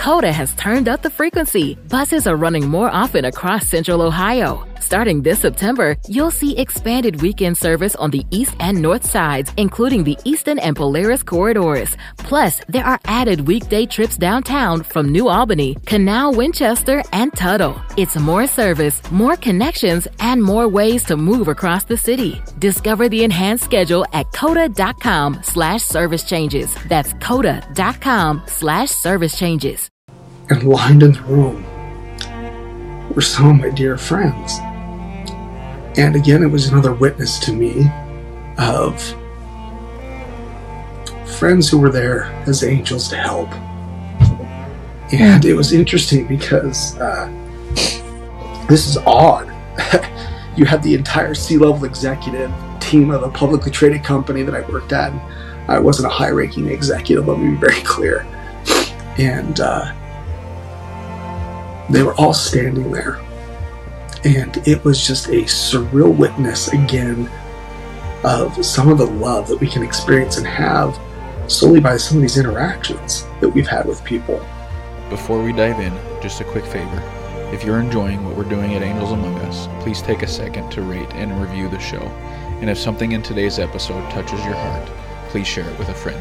Coda has turned up the frequency. Buses are running more often across Central Ohio. Starting this September, you'll see expanded weekend service on the east and north sides, including the Easton and Polaris corridors. Plus, there are added weekday trips downtown from New Albany, Canal, Winchester, and Tuttle. It's more service, more connections, and more ways to move across the city. Discover the enhanced schedule at coda.com/service changes. That's coda.com/service changes. And lined in the room were some of my dear friends. And again, it was another witness to me of friends who were there as angels to help. And it was interesting because this is odd. You had the entire C-level executive team of a publicly traded company that I worked at. I wasn't a high-ranking executive, let me be very clear. And they were all standing there. And it was just a surreal witness, again, of some of the love that we can experience and have solely by some of these interactions that we've had with people. Before we dive in, just a quick favor. If you're enjoying what we're doing at Angels Among Us, please take a second to rate and review the show. And if something in today's episode touches your heart, please share it with a friend.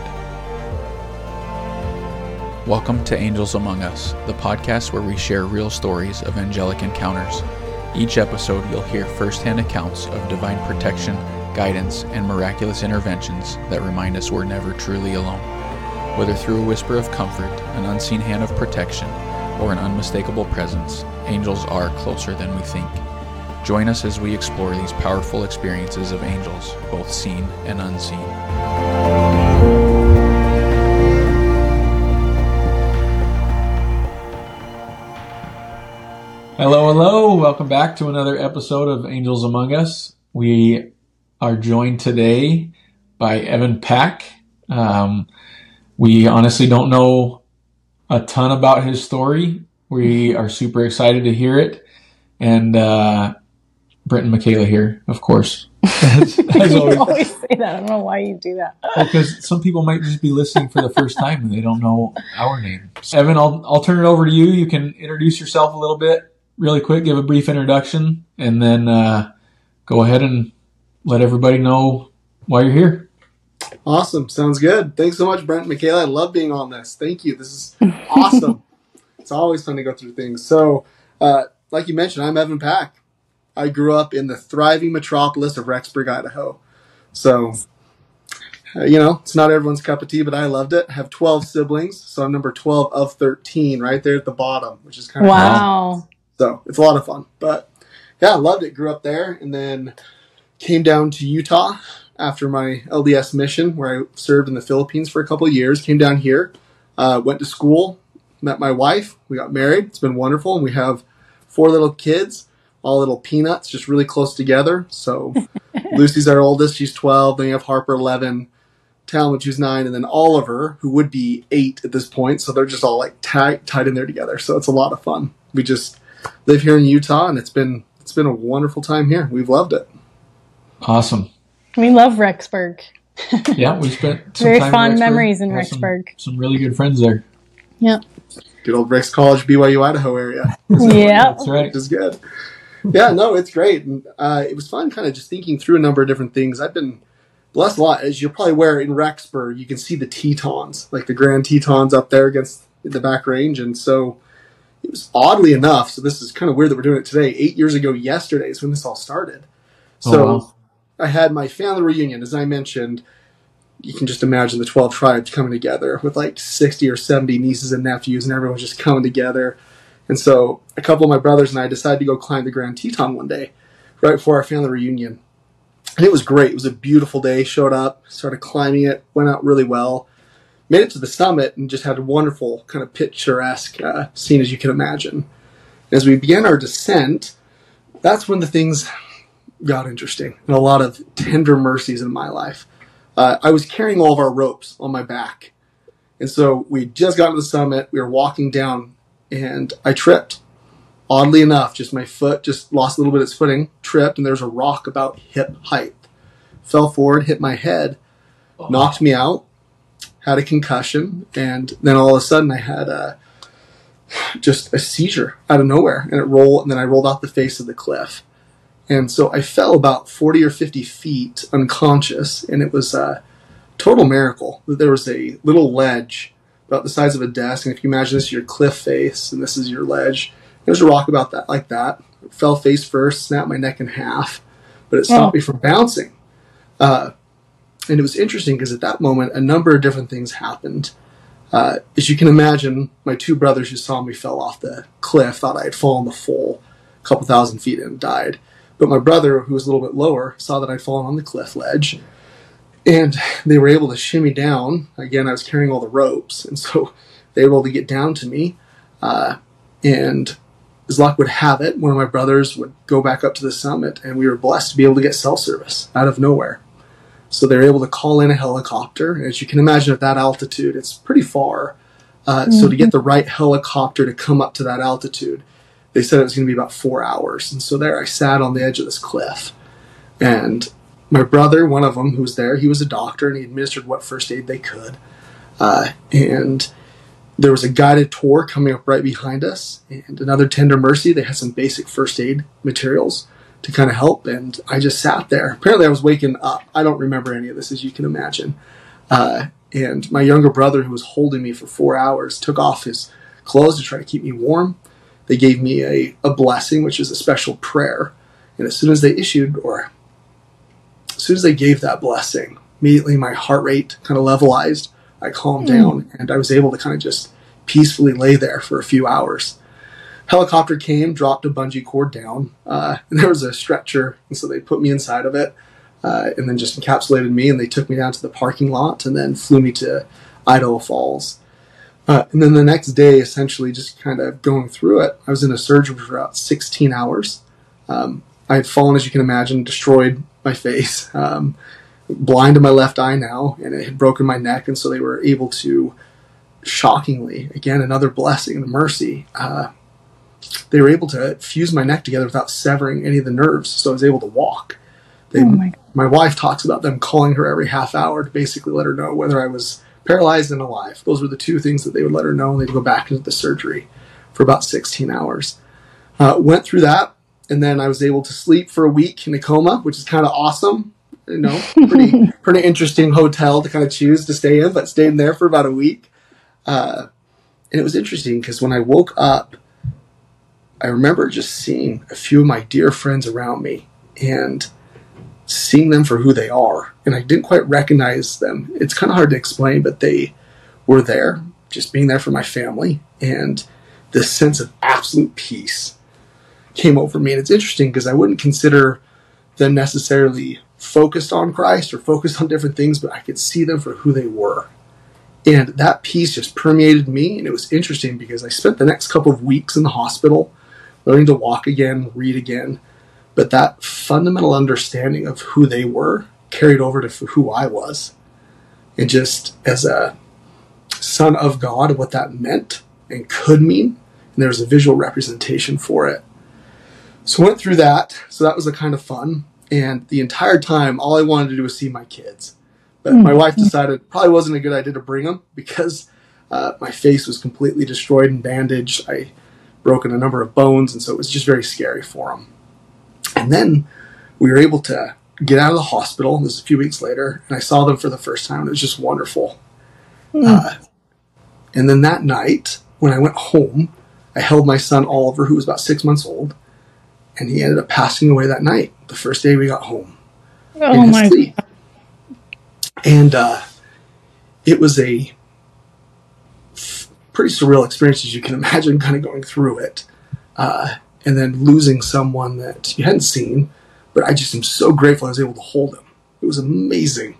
Welcome to Angels Among Us, the podcast where we share real stories of angelic encounters. Each episode, you'll hear firsthand accounts of divine protection, guidance, and miraculous interventions that remind us we're never truly alone. Whether through a whisper of comfort, an unseen hand of protection, or an unmistakable presence, angels are closer than we think. Join us as we explore these powerful experiences of angels, both seen and unseen. Hello, hello. Welcome back to another episode of Angels Among Us. We are joined today by Evan Pack. We honestly don't know a ton about his story. We are super excited to hear it. And Brent and Michaela here, of course. As you always say that. I don't know why you do that. Because some people might just be listening for the first time and they don't know our name. So, Evan, I'll turn it over to you. You can introduce yourself a little bit. Really quick, give a brief introduction, and then go ahead and let everybody know why you're here. Awesome. Sounds good. Thanks so much, Brent and Michaela. I love being on this. Thank you. This is awesome. It's always fun to go through things. So, like you mentioned, I'm Evan Pack. I grew up in the thriving metropolis of Rexburg, Idaho. So, it's not everyone's cup of tea, but I loved it. I have 12 siblings, so I'm number 12 of 13 right there at the bottom, which is kind of wow. So it's a lot of fun. But yeah, I loved it. Grew up there and then came down to Utah after my LDS mission where I served in the Philippines for a couple of years. Came down here, went to school, met my wife. We got married. It's been wonderful. And we have 4 little kids, all little peanuts, just really close together. So Lucy's our oldest. She's 12. Then you have Harper, 11. Talmud, who's 9. And then Oliver, who would be 8 at this point. So they're just all like tied in there together. So it's a lot of fun. We just live here in Utah, and it's been a wonderful time here. We've loved it. Awesome. We love Rexburg. Yeah, we spent some very time fond in Rexburg. memories in Rexburg. Some really good friends there. Yeah. Good old Rex College, BYU, Idaho area. Yeah, that's right. Which is good. Yeah, no, it's great. And it was fun kind of just thinking through a number of different things. I've been blessed a lot. As you're probably aware, in Rexburg, you can see the Tetons, like the Grand Tetons up there against the back range. And so it was oddly enough, so this is kind of weird that we're doing it today, 8 years ago yesterday is when this all started. So wow. I had my family reunion, as I mentioned. You can just imagine the 12 tribes coming together with like 60 or 70 nieces and nephews, and everyone's just coming together. And so a couple of my brothers and I decided to go climb the Grand Teton one day, right before our family reunion. And it was great. It was a beautiful day. Showed up, started climbing it, went out really well. Made it to the summit and just had a wonderful kind of picturesque scene, as you can imagine. As we began our descent, that's when the things got interesting and a lot of tender mercies in my life. I was carrying all of our ropes on my back. And so we just got to the summit. We were walking down and I tripped. Oddly enough, just my foot just lost a little bit of its footing, tripped, and there's a rock about hip height. Fell forward, hit my head, knocked me out. Had a concussion, and then all of a sudden I had just a seizure out of nowhere, and and then I rolled off the face of the cliff. And so I fell about 40 or 50 feet unconscious, and it was a total miracle that there was a little ledge about the size of a desk. And if you imagine this is your cliff face, and this is your ledge, there's a rock about that, like that. I fell face first, snapped my neck in half, but it stopped me from bouncing. And it was interesting because at that moment, a number of different things happened. As you can imagine, my two brothers who saw me fell off the cliff thought I had fallen the full couple thousand feet and died. But my brother, who was a little bit lower, saw that I'd fallen on the cliff ledge, and they were able to shimmy down. Again, I was carrying all the ropes, and so they were able to get down to me. And as luck would have it, one of my brothers would go back up to the summit, and we were blessed to be able to get cell service out of nowhere. So they were able to call in a helicopter. And as you can imagine, at that altitude, it's pretty far. So to get the right helicopter to come up to that altitude, they said it was going to be about 4 hours. And so there I sat on the edge of this cliff. And my brother, one of them who was there, he was a doctor, and he administered what first aid they could. And there was a guided tour coming up right behind us, and another Tender Mercy. They had some basic first aid materials to kind of help, and I just sat there. Apparently I was waking up. I don't remember any of this, as you can imagine. And my younger brother, who was holding me for 4 hours, took off his clothes to try to keep me warm. They gave me a blessing, which is a special prayer. And as soon as they gave that blessing, immediately my heart rate kind of levelized. I calmed down, and I was able to kind of just peacefully lay there for a few hours. Helicopter came, dropped a bungee cord down, and there was a stretcher, and so they put me inside of it, and then just encapsulated me, and they took me down to the parking lot, and then flew me to Idaho Falls. And then the next day, essentially just kind of going through it, I was in a surgery for about 16 hours. I had fallen, as you can imagine, destroyed my face, blind in my left eye now, and it had broken my neck, and so they were able to, shockingly, again, another blessing and mercy, they were able to fuse my neck together without severing any of the nerves, so I was able to walk. My wife talks about them calling her every half hour to basically let her know whether I was paralyzed and alive. Those were the two things that they would let her know, and they'd go back into the surgery for about 16 hours. Went through that, and then I was able to sleep for a week in a coma, which is kind of awesome. You know, pretty interesting hotel to kind of choose to stay in, but stayed in there for about a week. And it was interesting because when I woke up, I remember just seeing a few of my dear friends around me and seeing them for who they are. And I didn't quite recognize them. It's kind of hard to explain, but they were there, just being there for my family. And this sense of absolute peace came over me. And it's interesting because I wouldn't consider them necessarily focused on Christ or focused on different things, but I could see them for who they were. And that peace just permeated me. And it was interesting because I spent the next couple of weeks in the hospital learning to walk again, read again. But that fundamental understanding of who they were carried over to who I was. And just as a son of God, what that meant and could mean. And there was a visual representation for it. So I went through that. So that was a kind of fun. And the entire time, all I wanted to do was see my kids. But my wife decided it probably wasn't a good idea to bring them because my face was completely destroyed and bandaged. I broken a number of bones, and so it was just very scary for them. And then we were able to get out of the hospital. This was a few weeks later, and I saw them for the first time. It was just wonderful. And then that night, when I went home, I held my son Oliver, who was about 6 months old, and he ended up passing away that night, the first day we got home. Oh my God. And it was a pretty surreal experience, as you can imagine, kind of going through it. And then losing someone that you hadn't seen, but I just am so grateful I was able to hold him. It was amazing.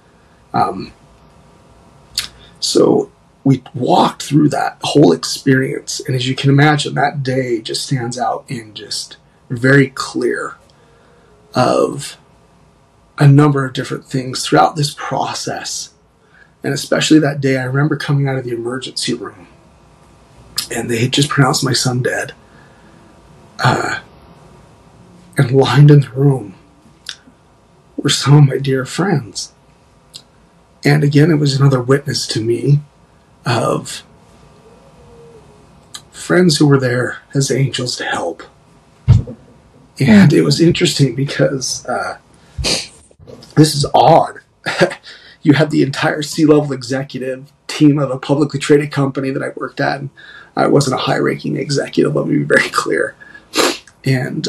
So we walked through that whole experience, and as you can imagine, that day just stands out in just very clear of a number of different things throughout this process. And especially that day, I remember coming out of the emergency room, and they had just pronounced my son dead. And lined in the room were some of my dear friends. And again, it was another witness to me of friends who were there as angels to help. And it was interesting because this is odd. You had the entire C-level executive team of a publicly traded company that I worked at. And I wasn't a high-ranking executive, let me be very clear. And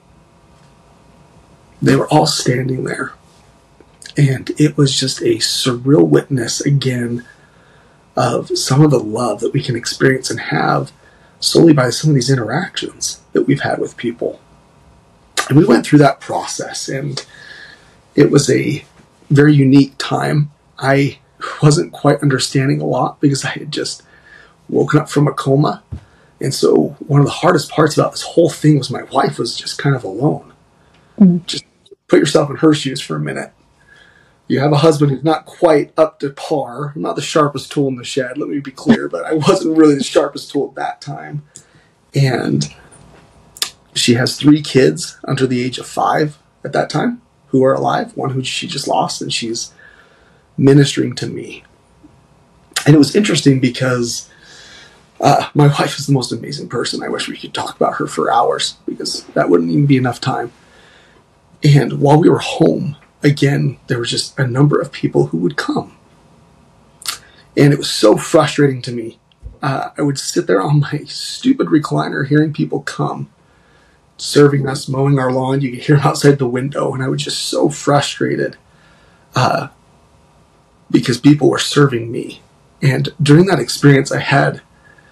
they were all standing there. And it was just a surreal witness, again, of some of the love that we can experience and have solely by some of these interactions that we've had with people. And we went through that process, and it was a very unique time. I wasn't quite understanding a lot because I had just woken up from a coma. And so one of the hardest parts about this whole thing was my wife was just kind of alone. Just put yourself in her shoes for a minute. You have a husband who's not quite up to par. I'm not the sharpest tool in the shed, let me be clear, but I wasn't really the sharpest tool at that time. And she has 3 kids under the age of 5 at that time who are alive, one who she just lost, and she's ministering to me. And it was interesting because my wife is the most amazing person. I wish we could talk about her for hours because that wouldn't even be enough time. And while we were home, again, there was just a number of people who would come. And it was so frustrating to me. I would sit there on my stupid recliner hearing people come, serving us, mowing our lawn. You could hear them outside the window. And I was just so frustrated because people were serving me. And during that experience, I had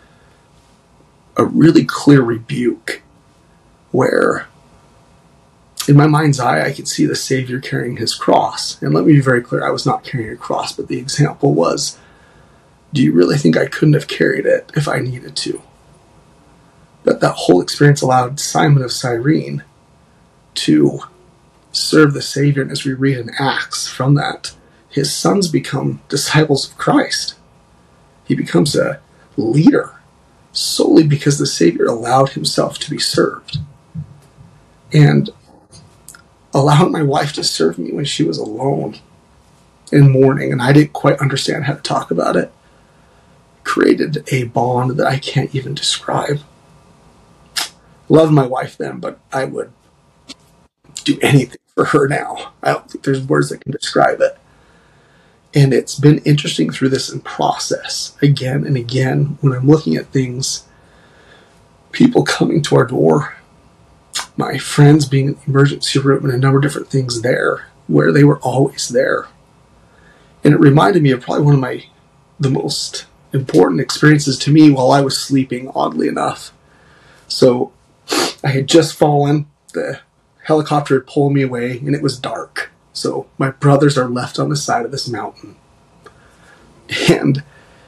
a really clear rebuke where in my mind's eye, I could see the Savior carrying his cross. And let me be very clear, I was not carrying a cross, but the example was, do you really think I couldn't have carried it if I needed to? But that whole experience allowed Simon of Cyrene to serve the Savior. And as we read in Acts from that, his sons become disciples of Christ. He becomes a leader solely because the Savior allowed himself to be served. And allowing my wife to serve me when she was alone in mourning, and I didn't quite understand how to talk about it, created a bond that I can't even describe. Love my wife then, but I would do anything for her now. I don't think there's words that can describe it. And it's been interesting through this process again and again when I'm looking at things, people coming to our door, my friends being in the emergency room, and a number of different things there where they were always there. And it reminded me of probably one of the most important experiences to me while I was sleeping, oddly enough. So I had just fallen, the helicopter had pulled me away, and it was dark. So my brothers are left on the side of this mountain. And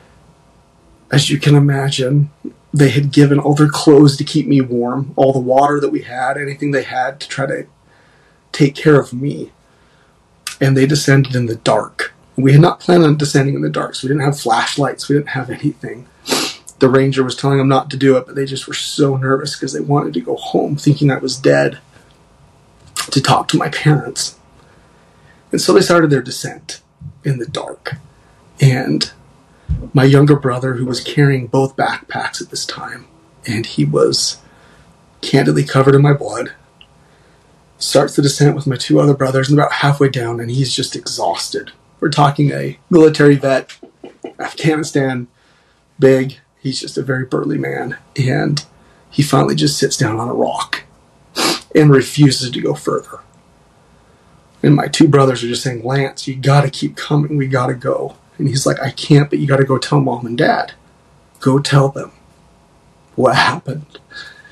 as you can imagine, they had given all their clothes to keep me warm, all the water that we had, anything they had to try to take care of me. And they descended in the dark. We had not planned on descending in the dark, so we didn't have flashlights, we didn't have anything. The ranger was telling them not to do it, but they just were so nervous because they wanted to go home thinking I was dead to talk to my parents. And so they started their descent in the dark. And my younger brother, who was carrying both backpacks at this time, and he was candidly covered in my blood, starts the descent with my 2 other brothers, and about halfway down, and he's just exhausted. We're talking a military vet, Afghanistan, big. He's just a very burly man. And he finally just sits down on a rock and refuses to go further. And my 2 brothers are just saying, Lance, you gotta keep coming, we gotta go. And he's like, I can't, but you gotta go tell Mom and Dad. Go tell them what happened.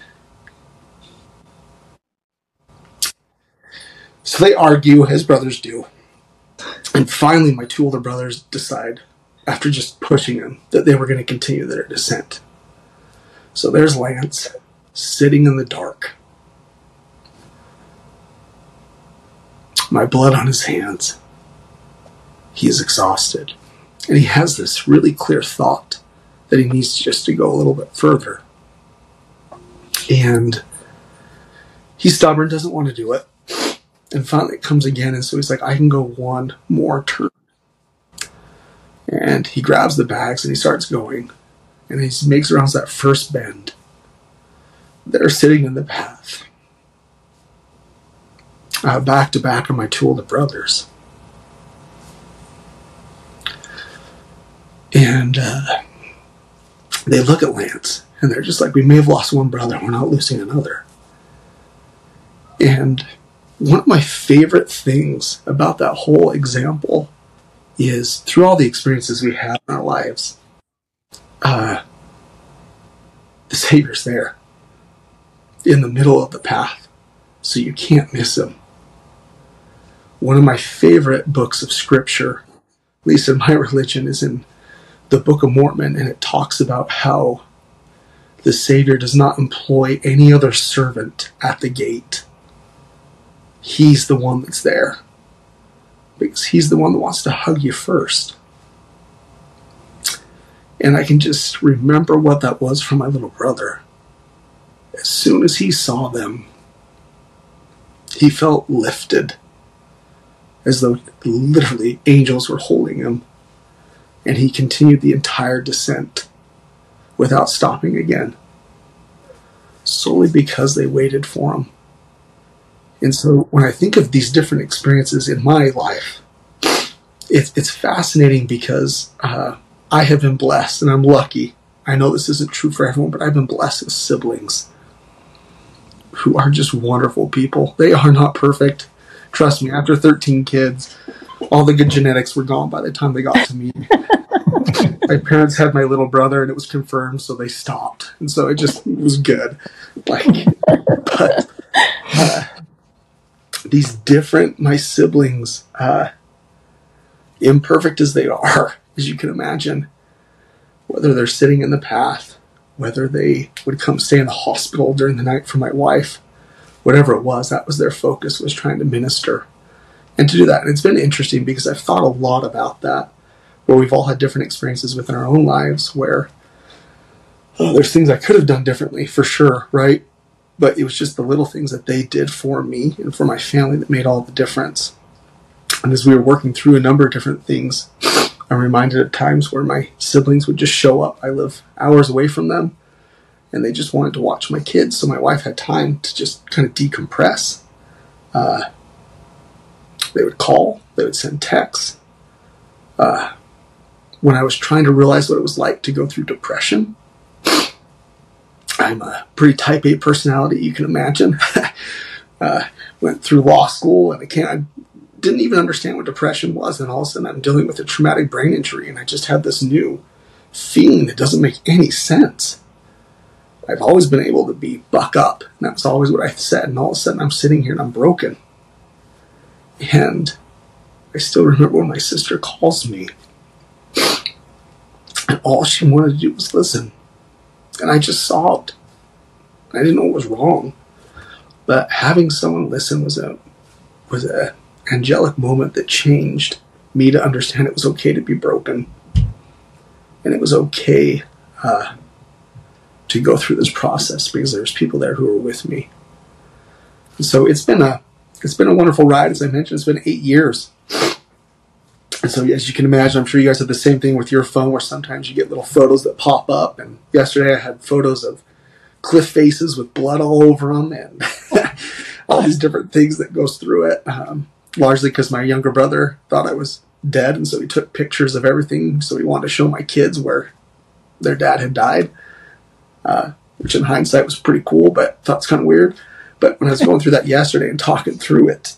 So they argue, as brothers do. And finally, my 2 older brothers decide, after just pushing him, that they were going to continue their descent. So there's Lance, sitting in the dark. My blood on his hands. He is exhausted. And he has this really clear thought that he needs just to go a little bit further. And he's stubborn, doesn't want to do it. And finally it comes again, and so he's like, I can go one more turn. And he grabs the bags and he starts going. And he makes around that first bend. They're sitting in the path. Back to back are my two older brothers. And they look at Lance, and they're just like, we may have lost one brother, we're not losing another. And one of my favorite things about that whole example is through all the experiences we have in our lives, the Savior's there in the middle of the path, so you can't miss him. One of my favorite books of scripture, at least in my religion, is in the Book of Mormon, and it talks about how the Savior does not employ any other servant at the gate. He's the one that's there, because he's the one that wants to hug you first. And I can just remember what that was for my little brother. As soon as he saw them, he felt lifted, as though literally angels were holding him. And he continued the entire descent without stopping again, solely because they waited for him. And so when I think of these different experiences in my life, it's fascinating because I have been blessed, and I'm lucky. I know this isn't true for everyone, but I've been blessed with siblings who are just wonderful people. They are not perfect. Trust me, after 13 kids, all the good genetics were gone by the time they got to me. My parents had my little brother, and it was confirmed, so they stopped. And so it was good. But these my siblings, imperfect as they are, as you can imagine, whether they're sitting in the path, whether they would come stay in the hospital during the night for my wife, whatever it was, that was their focus, was trying to minister and to do that. And it's been interesting because I've thought a lot about that, where we've all had different experiences within our own lives where there's things I could have done differently, for sure, right? But it was just the little things that they did for me and for my family that made all the difference. And as we were working through a number of different things, I'm reminded of times where my siblings would just show up. I live hours away from them, and they just wanted to watch my kids, so my wife had time to just kind of decompress. They would call, they would send texts. When I was trying to realize what it was like to go through depression, I'm a pretty type A personality, you can imagine. Went through law school, and I didn't even understand what depression was, and all of a sudden I'm dealing with a traumatic brain injury, and I just had this new feeling that doesn't make any sense. I've always been able to be buck up, and that's always what I said, and all of a sudden I'm sitting here and I'm broken. And I still remember when my sister calls me, and all she wanted to do was listen. And I just sobbed. I didn't know what was wrong. But having someone listen was a angelic moment that changed me to understand it was okay to be broken. And it was okay to go through this process because there's people there who were with me. And so it's been a wonderful ride. As I mentioned, it's been 8 years. And so as you can imagine, I'm sure you guys have the same thing with your phone where sometimes you get little photos that pop up. And yesterday I had photos of cliff faces with blood all over them and all these different things that goes through it. Largely because my younger brother thought I was dead, and so he took pictures of everything. So he wanted to show my kids where their dad had died, which in hindsight was pretty cool, but thought it's kind of weird. But when I was going through that yesterday and talking through it,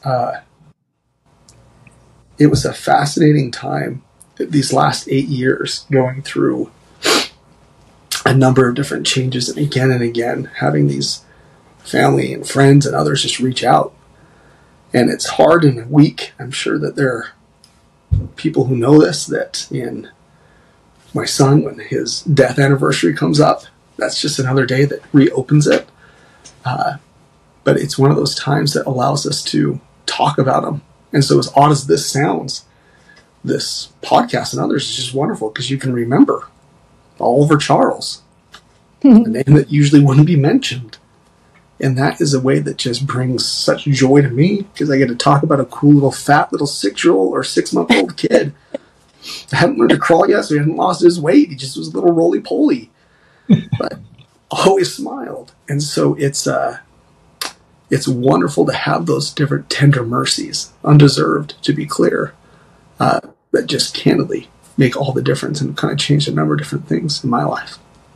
it was a fascinating time, these last 8 years, going through a number of different changes, and again, having these family and friends and others just reach out. And it's hard in a week. I'm sure that there are people who know this, that in my son, when his death anniversary comes up, that's just another day that reopens it. But it's one of those times that allows us to talk about them. And so as odd as this sounds, this podcast and others is just wonderful because you can remember Oliver Charles, a name that usually wouldn't be mentioned. And that is a way that just brings such joy to me because I get to talk about a cool little fat little 6-year-old or 6-month-old kid that hadn't learned to crawl yet, so he hadn't lost his weight. He just was a little roly-poly. but always smiled. And so it's wonderful to have those different tender mercies, undeserved, to be clear, that just candidly make all the difference and kind of change a number of different things in my life.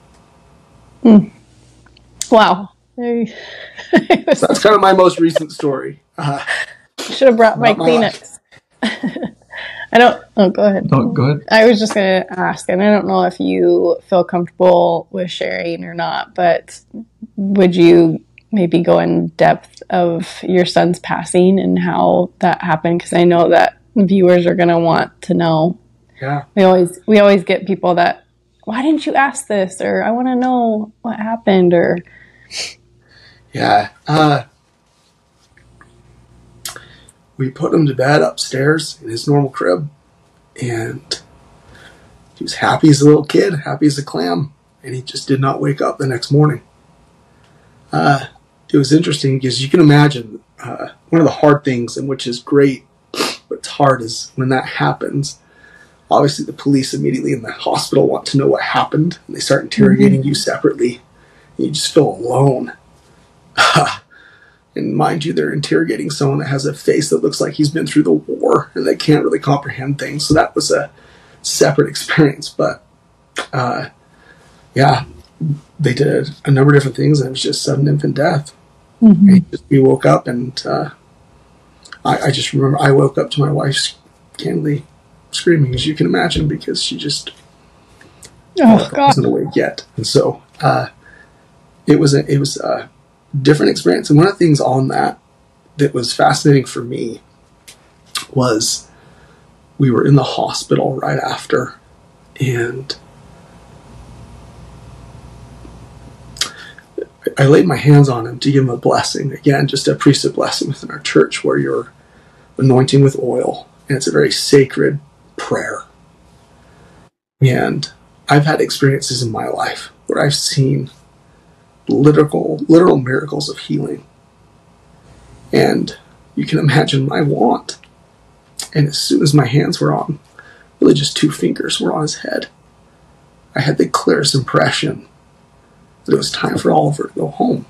Wow. So that's kind of my most recent story. Should have brought my Kleenex. Go ahead. Oh, go ahead. I was just going to ask, and I don't know if you feel comfortable with sharing or not, but would you maybe go in depth of your son's passing and how that happened? Because I know that viewers are going to want to know. Yeah. We always get people that, why didn't you ask this? Or I want to know what happened. Or yeah. We put him to bed upstairs in his normal crib, and he was happy as a little kid, happy as a clam, and he just did not wake up the next morning. It was interesting because you can imagine one of the hard things, and which is great, but it's hard, is when that happens. Obviously, the police immediately in the hospital want to know what happened, and they start interrogating you separately. And you just feel alone. And mind you, they're interrogating someone that has a face that looks like he's been through the war, and they can't really comprehend things. So that was a separate experience. But, yeah, they did a number of different things, and it was just sudden infant death. We woke up, and I just remember I woke up to my wife candidly screaming, as you can imagine, because she just wasn't awake yet. And so it was a different experience. And one of the things on that was fascinating for me was we were in the hospital right after, and I laid my hands on him to give him a blessing. Again, just a priesthood blessing within our church where you're anointing with oil, and it's a very sacred prayer. And I've had experiences in my life where I've seen literal miracles of healing. And you can imagine my want. And as soon as my hands were on, really just 2 fingers were on his head, I had the clearest impression that it was time for Oliver to go home.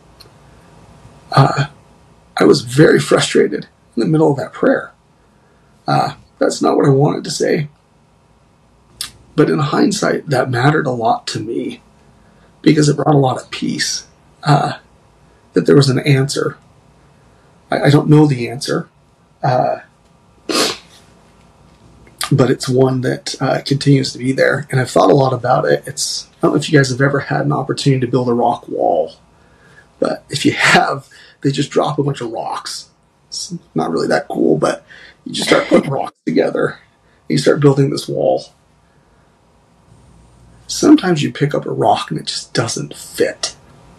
I was very frustrated in the middle of that prayer. That's not what I wanted to say. But in hindsight, that mattered a lot to me because it brought a lot of peace. That there was an answer. I don't know the answer. But it's one that continues to be there. And I've thought a lot about it. I don't know if you guys have ever had an opportunity to build a rock wall. But if you have, they just drop a bunch of rocks. It's not really that cool, but you just start putting rocks together. And you start building this wall. Sometimes you pick up a rock and it just doesn't fit.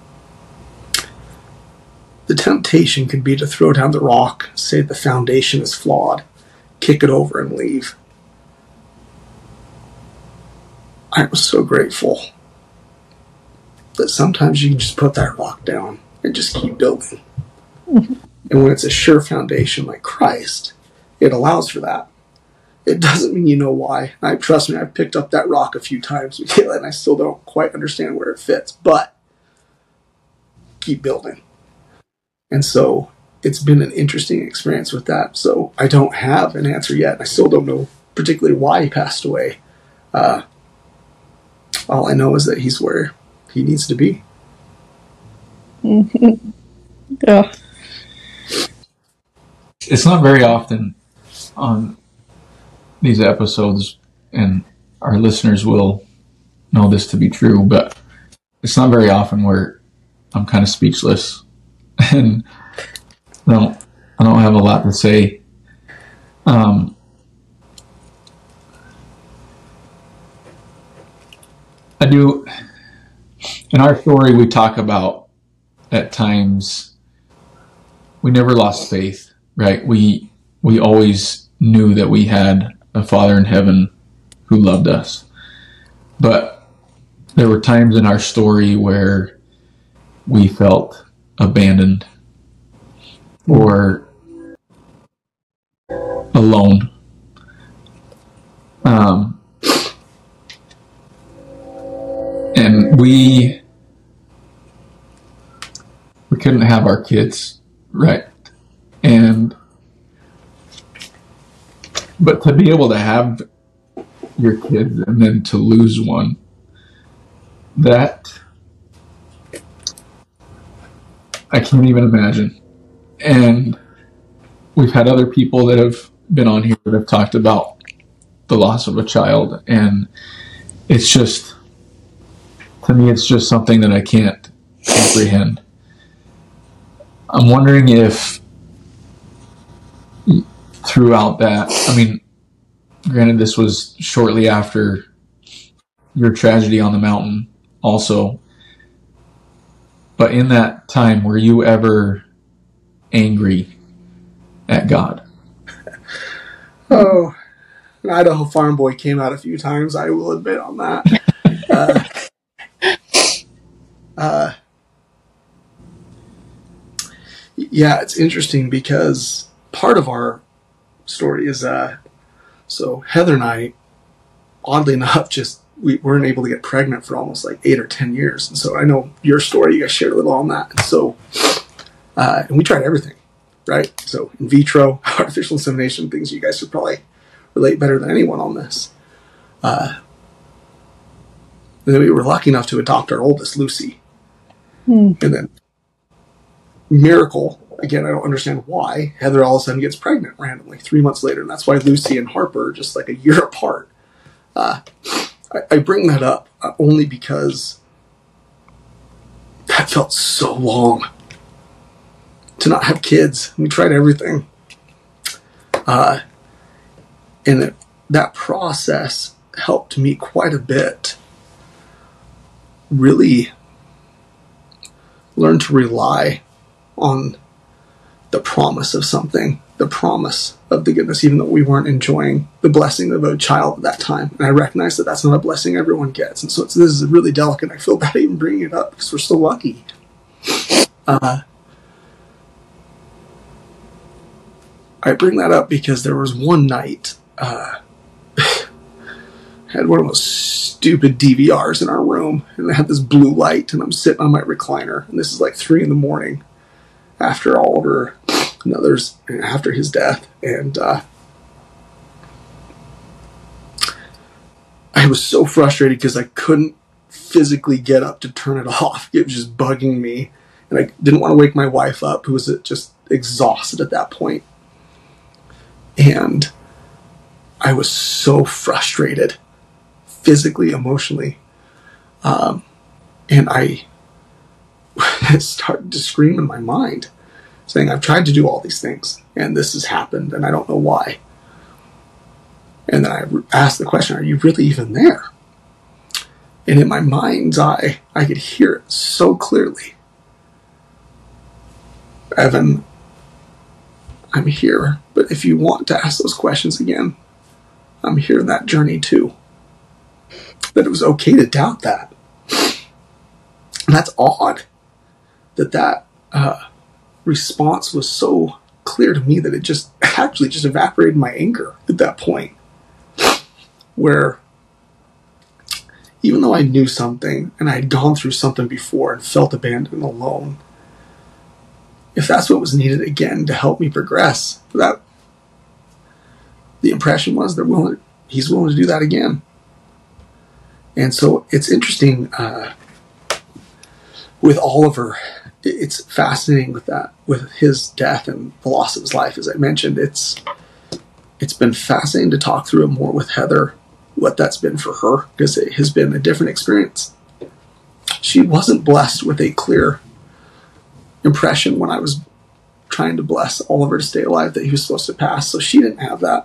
The temptation can be to throw down the rock, say the foundation is flawed, kick it over and leave. I was so grateful that sometimes you can just put that rock down and just keep building. And when it's a sure foundation like Christ, it allows for that. It doesn't mean you know why. Trust me, I've picked up that rock a few times, Michaela, and I still don't quite understand where it fits, but keep building. And so it's been an interesting experience with that. So I don't have an answer yet. I still don't know particularly why he passed away. All I know is that he's where he needs to be. Yeah. It's not very often on these episodes, and our listeners will know this to be true, but it's not very often where I'm kind of speechless and I don't have a lot to say. I do. In our story, we talk about at times we never lost faith, right? We always knew that we had a Father in heaven who loved us. But there were times in our story where we felt abandoned or alone. And we couldn't have our kids, right? But to be able to have your kids and then to lose one, that I can't even imagine. And we've had other people that have been on here that have talked about the loss of a child, and it's just, to me, it's just something that I can't comprehend. I'm wondering if throughout that, I mean, granted, this was shortly after your tragedy on the mountain also, but in that time, were you ever angry at God? Oh, an Idaho farm boy came out a few times, I will admit on that. Yeah, it's interesting because part of our story is, so Heather and I, oddly enough, we weren't able to get pregnant for almost like 8 or 10 years. And so I know your story, you guys shared a little on that. And so, and we tried everything, right? So in vitro, artificial insemination, things you guys would probably relate better than anyone on this. And then we were lucky enough to adopt our oldest, Lucy. And then, miracle, again, I don't understand why, Heather all of a sudden gets pregnant randomly 3 months later. And that's why Lucy and Harper are just like a year apart. I bring that up only because that felt so long to not have kids. We tried everything. And that process helped me quite a bit really learn to rely on the promise of something, the promise of the goodness, even though we weren't enjoying the blessing of a child at that time. And I recognize that that's not a blessing everyone gets. And so this is really delicate. I feel bad even bringing it up because we're so lucky. I bring that up because there was one night, I had one of those stupid DVRs in our room, and I had this blue light, and I'm sitting on my recliner, and this is like 3 a.m. after Oliver and others, after his death, and I was so frustrated because I couldn't physically get up to turn it off. It was just bugging me, and I didn't want to wake my wife up, who was just exhausted at that point. And I was so frustrated, physically, emotionally. And I started to scream in my mind, saying, I've tried to do all these things, and this has happened, and I don't know why. And then I asked the question, are you really even there? And in my mind's eye, I could hear it so clearly. Evan, I'm here, but if you want to ask those questions again, I'm here in that journey too. That it was okay to doubt that. And that's odd that response was so clear to me that it just actually just evaporated my anger at that point. Where even though I knew something and I had gone through something before and felt abandoned and alone, if that's what was needed again to help me progress, that the impression was he's willing to do that again. And so it's interesting with Oliver. It's fascinating with his death and the loss of his life. As I mentioned, it's been fascinating to talk through it more with Heather, what that's been for her, because it has been a different experience. She wasn't blessed with a clear impression when I was trying to bless Oliver to stay alive that he was supposed to pass, so she didn't have that.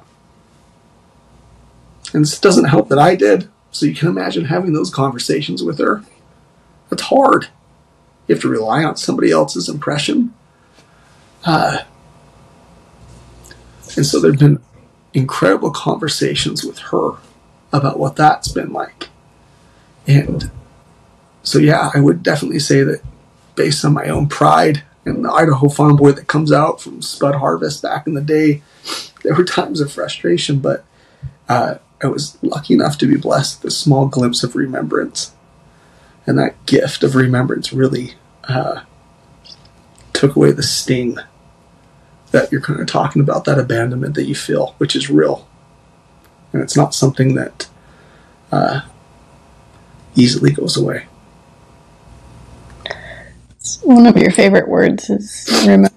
And this doesn't help that I did, so you can imagine having those conversations with her. That's hard. You have to rely on somebody else's impression. And so there have been incredible conversations with her about what that's been like. And so, yeah, I would definitely say that based on my own pride and the Idaho farm boy that comes out from Spud Harvest back in the day, there were times of frustration, but I was lucky enough to be blessed with a small glimpse of remembrance. And that gift of remembrance really took away the sting that you're kind of talking about, that abandonment that you feel, which is real. And it's not something that easily goes away. One of your favorite words is remember.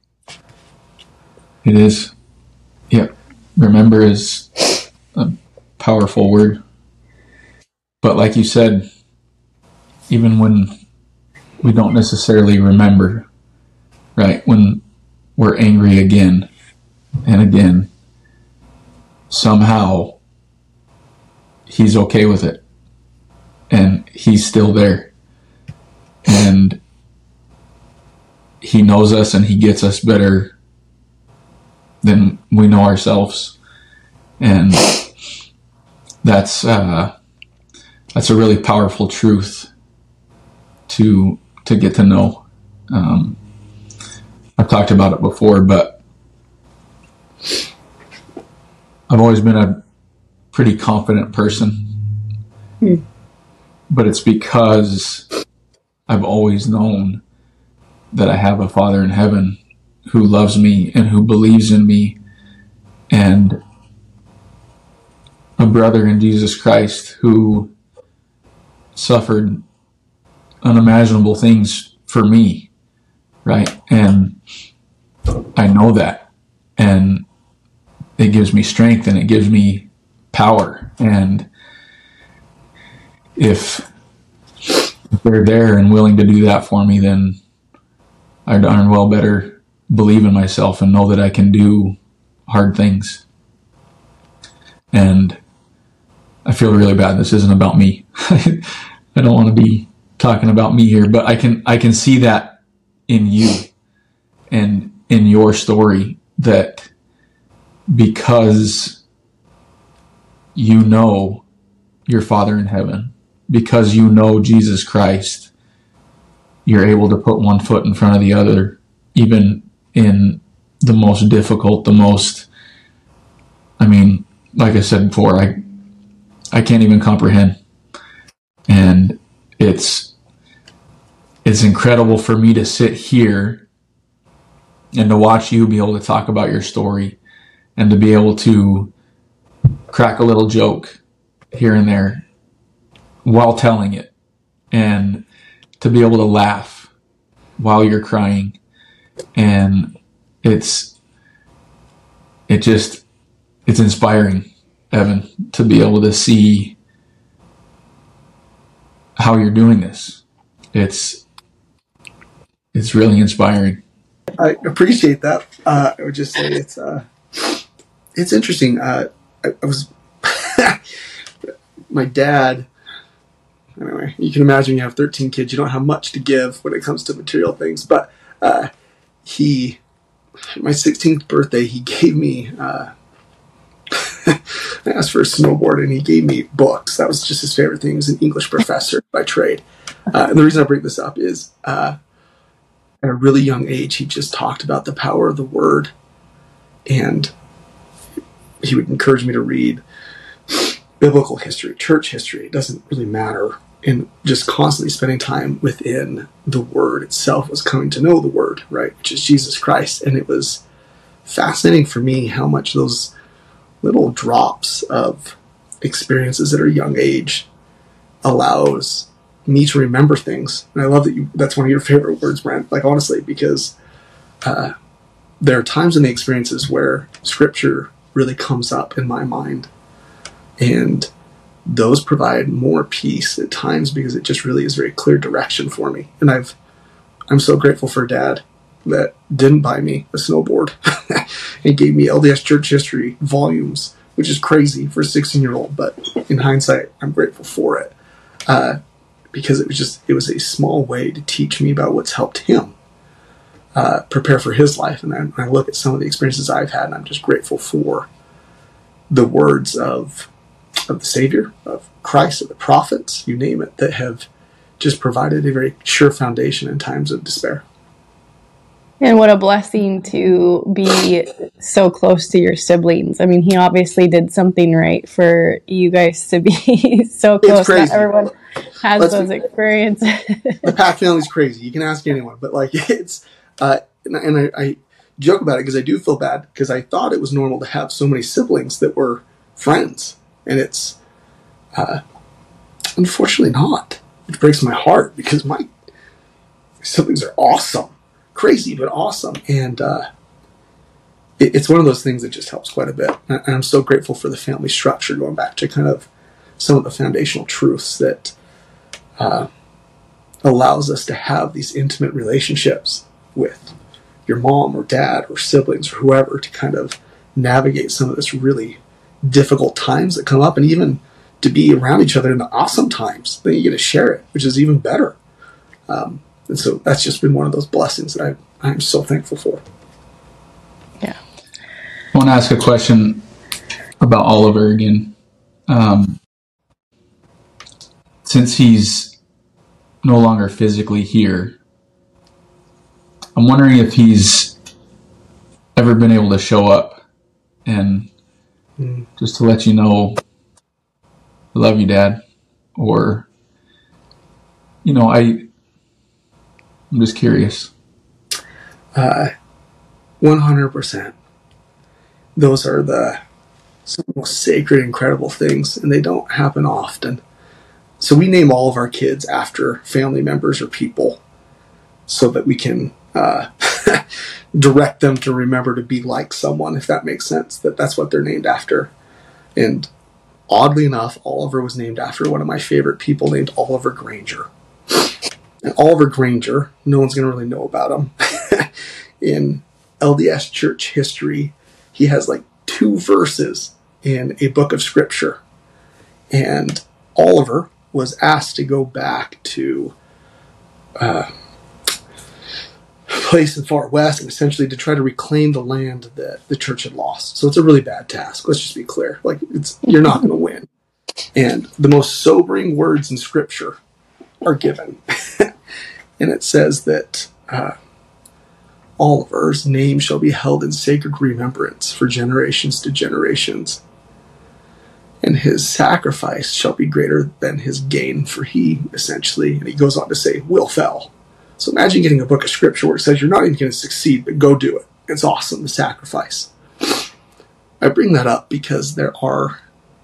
It is. Yep. Remember is a powerful word. But like you said, even when we don't necessarily remember, right? When we're angry again and again, somehow he's okay with it. And he's still there. And he knows us and he gets us better than we know ourselves. And that's a really powerful truth to get to know. I've talked about it before, but I've always been a pretty confident person. But it's because I've always known that I have a Father in heaven who loves me and who believes in me, and a brother in Jesus Christ who suffered unimaginable things for me, right? And I know that, and it gives me strength and it gives me power. And if they're there and willing to do that for me, then I darn well better believe in myself and know that I can do hard things. And I feel really bad. This isn't about me. I don't want to be talking about me here, but I can see that in you and in your story, that because you know your Father in heaven, because you know Jesus Christ, you're able to put one foot in front of the other, even in the most difficult, like I said before, I can't even comprehend. And it's incredible for me to sit here and to watch you be able to talk about your story and to be able to crack a little joke here and there while telling it, and to be able to laugh while you're crying. And it's inspiring, Evan, to be able to see how you're doing this. It's really inspiring. I appreciate that. I would just say it's interesting. I was my dad. Anyway, you can imagine you have 13 kids. You don't have much to give when it comes to material things. But my 16th birthday, he gave me. I asked for a snowboard, and he gave me books. That was just his favorite thing. He was an English professor by trade. And the reason I bring this up is, at a really young age, he just talked about the power of the Word, and he would encourage me to read biblical history, church history. It doesn't really matter. And just constantly spending time within the Word itself was coming to know the Word, right, which is Jesus Christ. And it was fascinating for me how much those little drops of experiences at a young age allows me to remember things. And I love that that's one of your favorite words, Brent, like honestly, because there are times in the experiences where Scripture really comes up in my mind, and those provide more peace at times because it just really is very clear direction for me. And I'm so grateful for Dad that didn't buy me a snowboard and gave me LDS church history volumes, which is crazy for a 16-year-old, but in hindsight, I'm grateful for it. Because it was a small way to teach me about what's helped him prepare for his life. And I look at some of the experiences I've had, and I'm just grateful for the words of the Savior, of Christ, of the prophets, you name it, that have just provided a very sure foundation in times of despair. And what a blessing to be so close to your siblings. I mean, he obviously did something right for you guys to be so close. It's crazy. has those experiences. The Pack family's crazy. You can ask anyone, but like it's, and I joke about it because I do feel bad because I thought it was normal to have so many siblings that were friends, and it's unfortunately not. Which breaks my heart because my siblings are awesome, crazy but awesome, and it's one of those things that just helps quite a bit. And I'm so grateful for the family structure, going back to kind of some of the foundational truths that allows us to have these intimate relationships with your mom or dad or siblings or whoever to kind of navigate some of this really difficult times that come up, and even to be around each other in the awesome times. Then you get to share it, which is even better. And so that's just been one of those blessings that I'm so thankful for. Yeah. I want to ask a question about Oliver again. Since he's no longer physically here, I'm wondering if he's ever been able to show up and just to let you know, I love you, Dad, or, I'm just curious. 100%. Those are some of the most sacred, incredible things, and they don't happen often. So we name all of our kids after family members or people so that we can direct them to remember to be like someone, if that makes sense, that's what they're named after. And oddly enough, Oliver was named after one of my favorite people named Oliver Granger. And Oliver Granger, no one's going to really know about him. In LDS church history, he has like 2 verses in a book of scripture. And Oliver was asked to go back to a place in far west and essentially to try to reclaim the land that the church had lost. So it's a really bad task. Let's just be clear. Like, you're not going to win. And the most sobering words in scripture are given. And it says that Oliver's name shall be held in sacred remembrance for generations to generations. And his sacrifice shall be greater than his gain, for he, essentially, and he goes on to say, will fail. So imagine getting a book of scripture where it says you're not even going to succeed, but go do it. It's awesome, the sacrifice. I bring that up because there are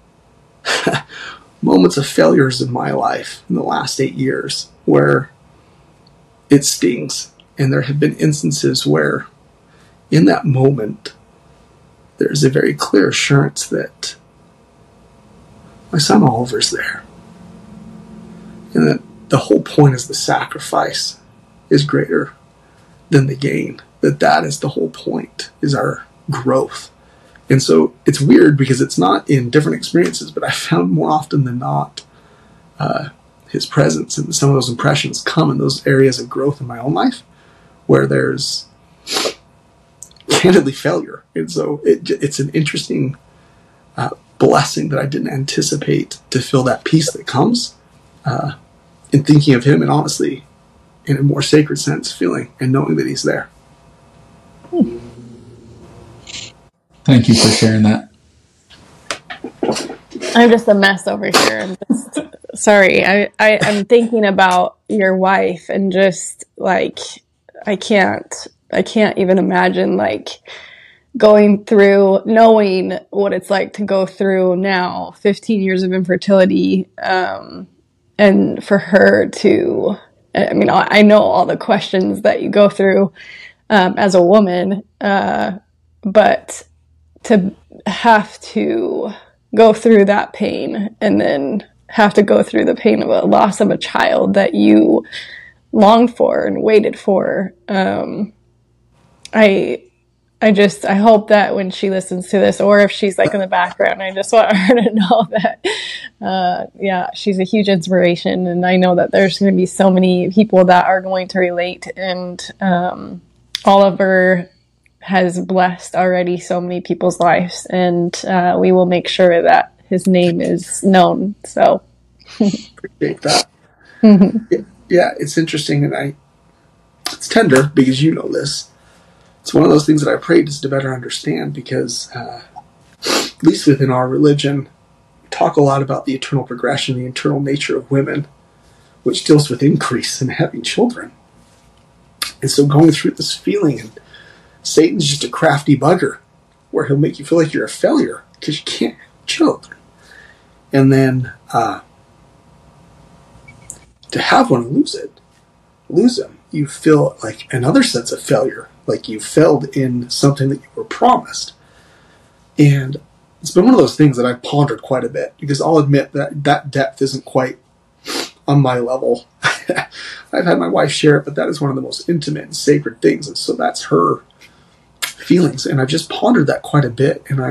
moments of failures in my life in the last 8 years where it stings. And there have been instances where in that moment, there's a very clear assurance that my son Oliver's there. And that the whole point is the sacrifice is greater than the gain. That is the whole point, is our growth. And so it's weird because it's not in different experiences, but I found more often than not his presence and some of those impressions come in those areas of growth in my own life where there's candidly failure. And so it's an interesting blessing that I didn't anticipate to feel that peace that comes in thinking of him, and honestly, in a more sacred sense, feeling and knowing that he's there. Thank you for sharing that. I'm just a mess over here. I'm just sorry. I'm thinking about your wife and just like I can't even imagine like going through, knowing what it's like to go through now 15 years of infertility, and for her to, I mean, I know all the questions that you go through as a woman, but to have to go through that pain and then have to go through the pain of a loss of a child that you longed for and waited for. I hope that when she listens to this, or if she's like in the background, I just want her to know that, she's a huge inspiration. And I know that there's going to be so many people that are going to relate, and Oliver has blessed already so many people's lives, and we will make sure that his name is known. So appreciate that. Yeah, it's interesting, and it's tender because you know this. It's one of those things that I prayed just to better understand, because at least within our religion, we talk a lot about the eternal progression, the eternal nature of women. which deals with increase and having children. And so going through this feeling, and Satan's just a crafty bugger where he'll make you feel like you're a failure because you can't have children. And then to have one and lose them, you feel like another sense of failure, like you failed in something that you were promised. And it's been one of those things that I've pondered quite a bit, because I'll admit that that depth isn't quite on my level. I've had my wife share it, but that is one of the most intimate and sacred things. And so that's her feelings. And I've just pondered that quite a bit. And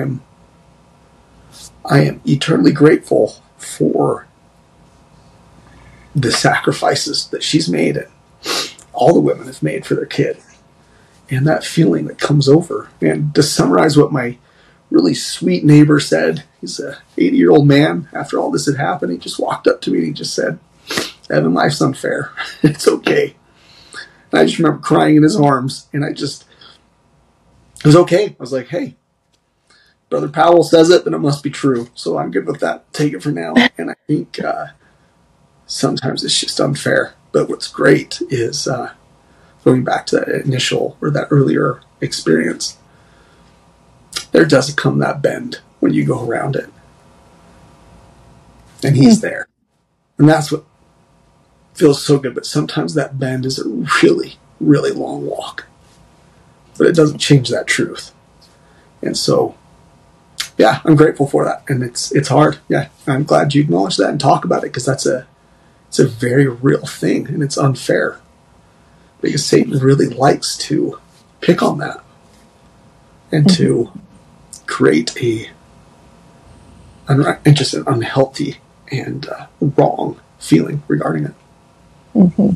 I am eternally grateful for the sacrifices that she's made and all the women have made for their kid. And that feeling that comes over. And to summarize what my really sweet neighbor said, he's a 80-year-old man. After all this had happened, he just walked up to me and he just said, "Evan, life's unfair. It's okay." And I just remember crying in his arms, and it was okay. I was like, hey, Brother Powell says it, then it must be true. So I'm good with that. Take it for now. And I think sometimes it's just unfair. But what's great is going back to that initial or that earlier experience, there does come that bend when you go around it. And he's there. And that's what feels so good. But sometimes that bend is a really, really long walk. But it doesn't change that truth. And so, yeah, I'm grateful for that. And it's hard. Yeah, I'm glad you acknowledge that and talk about it, because it's a very real thing, and it's unfair. Because Satan really likes to pick on that and to create just an unhealthy and wrong feeling regarding it. Mm-hmm.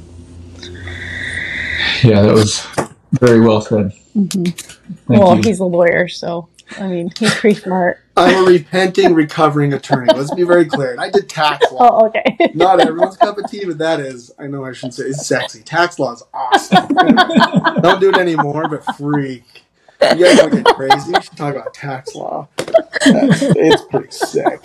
Yeah, that was very well said. Mm-hmm. Well, he's a lawyer, so, I mean, he's pretty smart. I'm a repenting, recovering attorney. Let's be very clear. And I did tax law. Oh, okay. Not everyone's cup of tea, but that is, I know I shouldn't say, it's sexy. Tax law is awesome. Don't do it anymore, but freak. You guys want to get crazy? We should talk about tax law. It's pretty sick.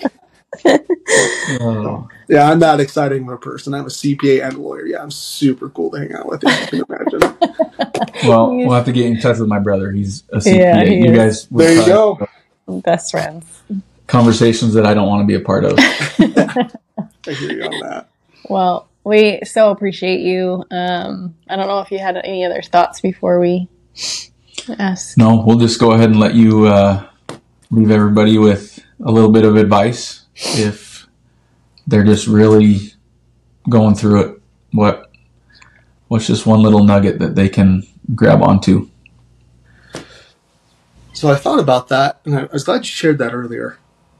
Yeah, I'm that exciting of a person. I'm a CPA and a lawyer. Yeah, I'm super cool to hang out with, if you can imagine. Well, we'll have to get in touch with my brother. He's a CPA. Yeah, you guys, there you go. Best friends. Conversations that I don't want to be a part of. I hear you on that. Well, we so appreciate you. I don't know if you had any other thoughts before we ask. No, we'll just go ahead and let you leave everybody with a little bit of advice. If they're just really going through it, what's just one little nugget that they can grab onto? So I thought about that, and I was glad you shared that earlier.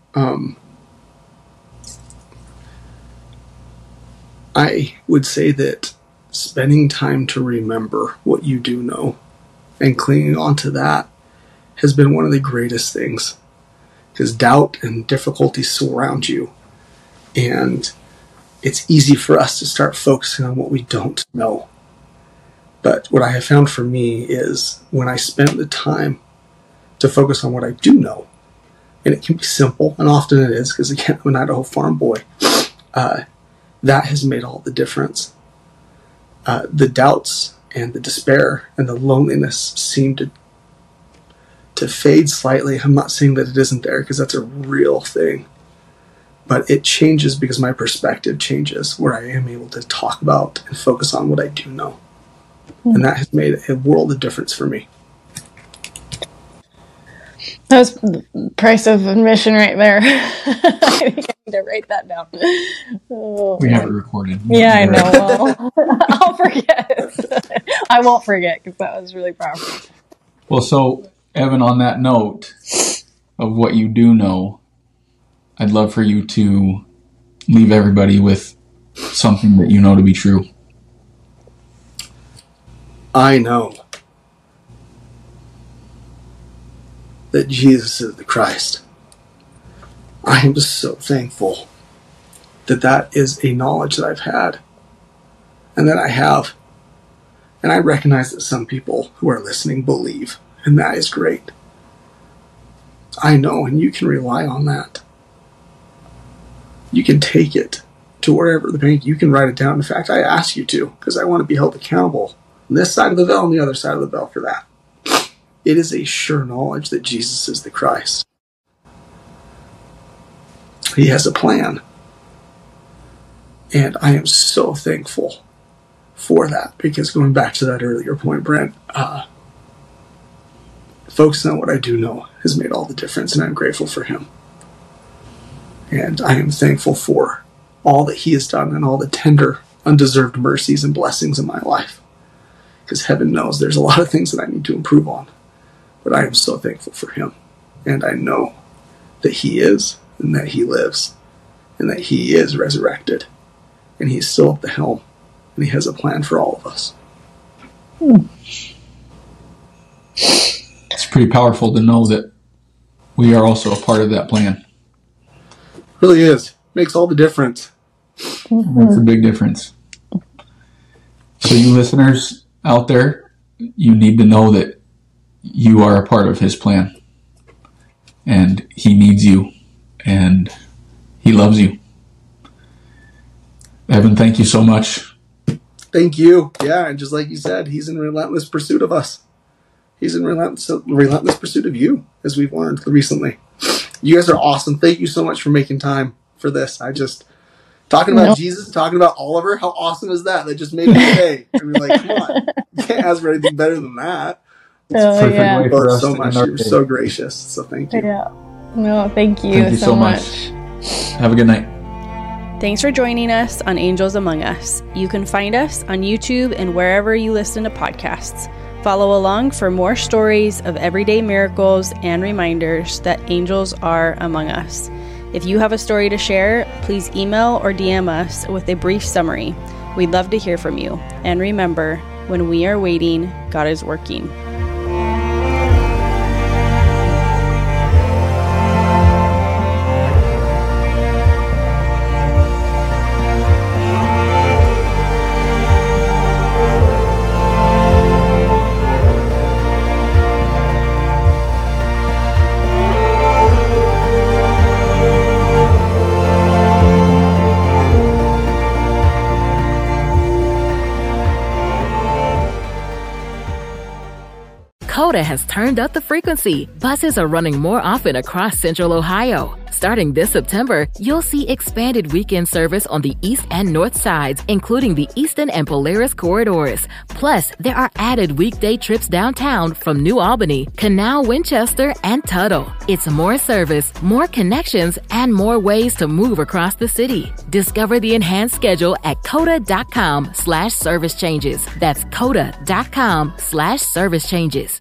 I would say that spending time to remember what you do know and clinging on to that has been one of the greatest things, because doubt and difficulty surround you, and it's easy for us to start focusing on what we don't know. But what I have found for me is when I spend the time to focus on what I do know, and it can be simple, and often it is, because again, I'm an Idaho farm boy, that has made all the difference. The doubts and the despair and the loneliness seem to fade slightly. I'm not saying that it isn't there, because that's a real thing, but it changes because my perspective changes, where I am able to talk about and focus on what I do know. And that has made a world of difference for me. That was the price of admission right there. I think I need to write that down. Oh, we have it recorded. Yeah, I know. Well, I'll forget. I won't forget, because that was really powerful. Well, so, Evan, on that note of what you do know, I'd love for you to leave everybody with something that you know to be true. I know that Jesus is the Christ. I am just so thankful that that is a knowledge that I've had and that I have. And I recognize that some people who are listening believe, and that is great. I know, and you can rely on that. You can take it to wherever the bank, you can write it down. In fact, I ask you to, because I want to be held accountable on this side of the veil and the other side of the veil for that. It is a sure knowledge that Jesus is the Christ. He has a plan. And I am so thankful for that, because going back to that earlier point, Brent, focusing on what I do know has made all the difference, and I'm grateful for him. And I am thankful for all that he has done and all the tender, undeserved mercies and blessings in my life. Because heaven knows there's a lot of things that I need to improve on. But I am so thankful for him. And I know that he is, and that he lives, and that he is resurrected. And he's still at the helm. And he has a plan for all of us. It's pretty powerful to know that we are also a part of that plan. It really is. Makes all the difference. Makes a big difference. So you listeners out there, you need to know that you are a part of his plan. And he needs you. And he loves you. Evan, thank you so much. Thank you. Yeah, and just like you said, he's in relentless pursuit of us. He's in relentless pursuit of you, as we've learned recently. You guys are awesome. Thank you so much for making time for this. Talking about Jesus, talking about Oliver, how awesome is that? That just made me day. I mean, like, come on. You can't ask for anything better than that. Yeah. You both so much. You're so gracious. So thank you. Yeah. No, thank you, Thank you so much. Have a good night. Thanks for joining us on Angels Among Us. You can find us on YouTube and wherever you listen to podcasts. Follow along for more stories of everyday miracles and reminders that angels are among us. If you have a story to share, please email or DM us with a brief summary. We'd love to hear from you. And remember, when we are waiting, God is working. Coda has turned up the frequency. Buses are running more often across Central Ohio. Starting this September, you'll see expanded weekend service on the east and north sides, including the Easton and Polaris corridors. Plus, there are added weekday trips downtown from New Albany, Canal, Winchester, and Tuttle. It's more service, more connections, and more ways to move across the city. Discover the enhanced schedule at coda.com/service changes. That's coda.com/service changes.